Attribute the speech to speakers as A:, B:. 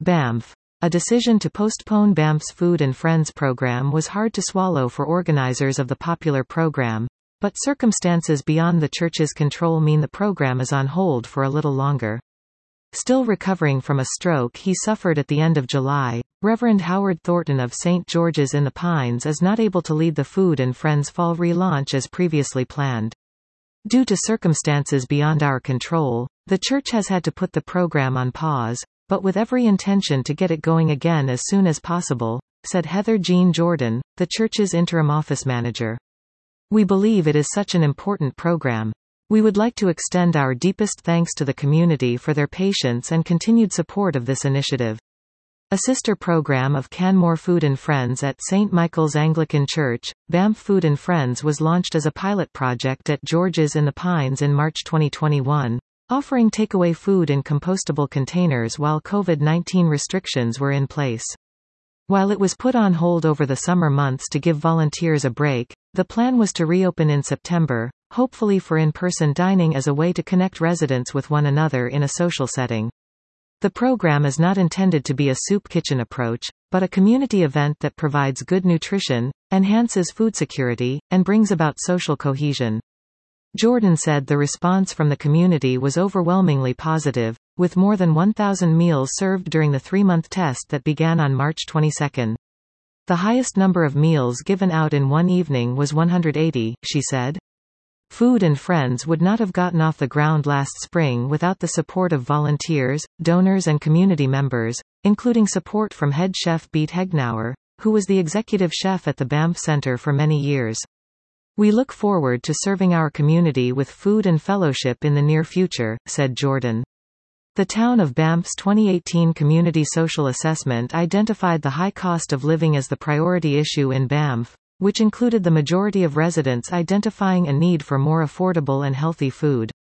A: Banff. A decision to postpone Banff's Food and Friends program was hard to swallow for organizers of the popular program, but circumstances beyond the church's control mean the program is on hold for a little longer. Still recovering from a stroke he suffered at the end of July, Reverend Howard Thornton of St. George's in the Pines is not able to lead the Food and Friends fall relaunch as previously planned. Due to circumstances beyond our control, the church has had to put the program on pause, but with every intention to get it going again as soon as possible, said Heather Jean Jordan, the church's interim office manager. We believe it is such an important program. We would like to extend our deepest thanks to the community for their patience and continued support of this initiative. A sister program of Canmore Food and Friends at St. Michael's Anglican Church, Banff Food and Friends was launched as a pilot project at George's in the Pines in March 2021, offering takeaway food in compostable containers while COVID-19 restrictions were in place. While it was put on hold over the summer months to give volunteers a break, the plan was to reopen in September, hopefully for in-person dining as a way to connect residents with one another in a social setting. The program is not intended to be a soup kitchen approach, but a community event that provides good nutrition, enhances food security, and brings about social cohesion. Jordan said the response from the community was overwhelmingly positive, with more than 1,000 meals served during the 3-month test that began on March 22. The highest number of meals given out in one evening was 180, she said. Food and Friends would not have gotten off the ground last spring without the support of volunteers, donors and community members, including support from head chef Beat Hegnauer, who was the executive chef at the Banff Centre for many years. We look forward to serving our community with food and fellowship in the near future, said Jordan. The town of Banff's 2018 Community Social Assessment identified the high cost of living as the priority issue in Banff, which included the majority of residents identifying a need for more affordable and healthy food.